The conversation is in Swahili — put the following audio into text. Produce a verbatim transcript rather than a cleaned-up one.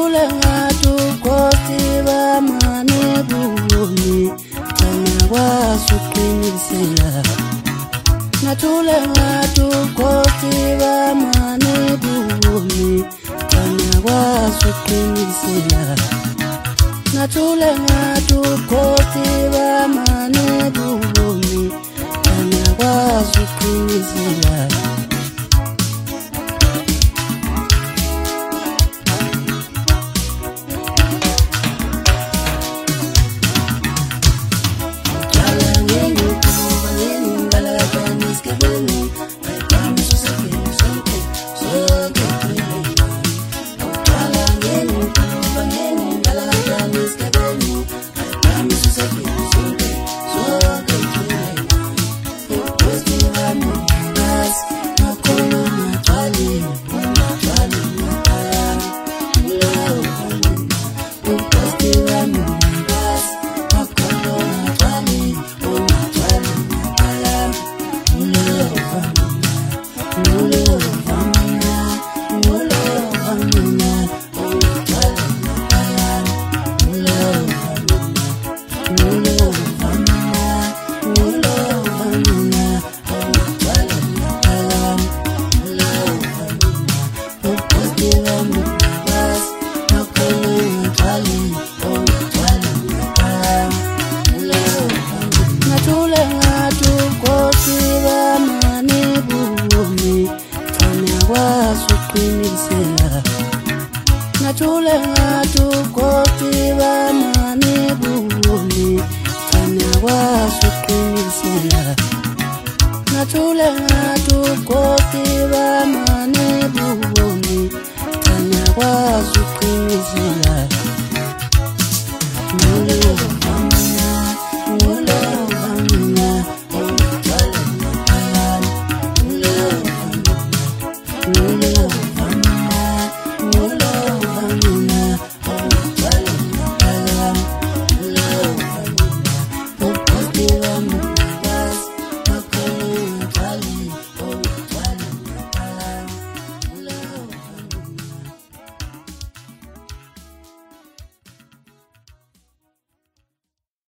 Nathule ngatu kosi bamane bumi Tanya wasukinisela Nathule ngatu kosi bamane bumi Tanya wasukinisela Nathule ngatu kosi bamane bumi Tanya wasukinisela Nathule ngatu kosi bamane bumi Tanya wasukinisela Nathule ngatu kosi bamane bumi Tanya wasukinisela